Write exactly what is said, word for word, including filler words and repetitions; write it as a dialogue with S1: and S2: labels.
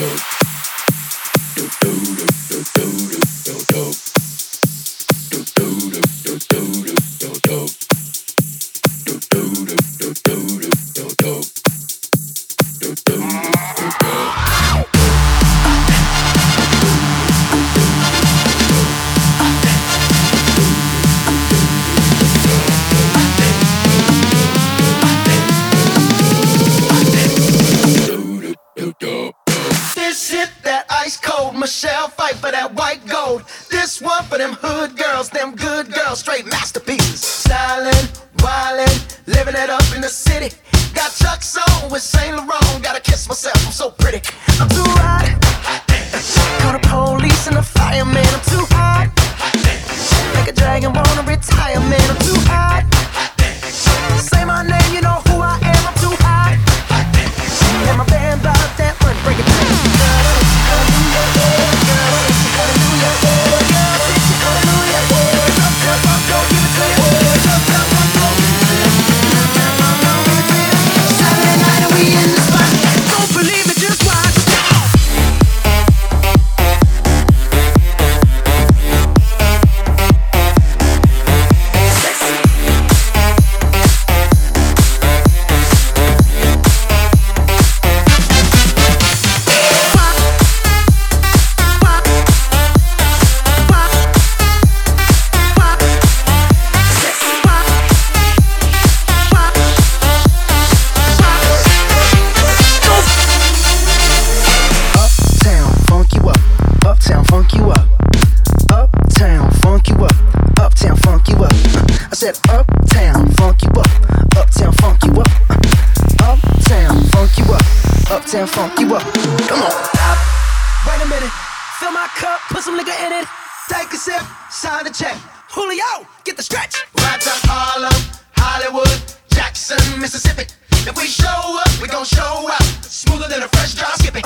S1: Michelle fight for that white gold. This one for them hood girls, them good girls, straight masterpieces. Stylin', wildin', living it up in the city. Got Chuck's on with Saint Laurent. Gotta kiss myself, I'm so pretty. I'm too hot. Call the police and the fireman. I'm too hot. Make a dragon wanna retire, man. I'm too hot. Say my name, you know who I am. I'm too hot. And my band bought that money, break it down. Said uptown, funk you up, uptown, funk you up, uptown, funk you up, uptown, funk you up. Come on. Stop. Wait a minute. Fill my cup, put some liquor in it. Take a sip, sign the check. Julio, get the stretch. Right to Harlem, Hollywood, Jackson, Mississippi. If we show up, we gon' show out. Smoother than a fresh drop skipping.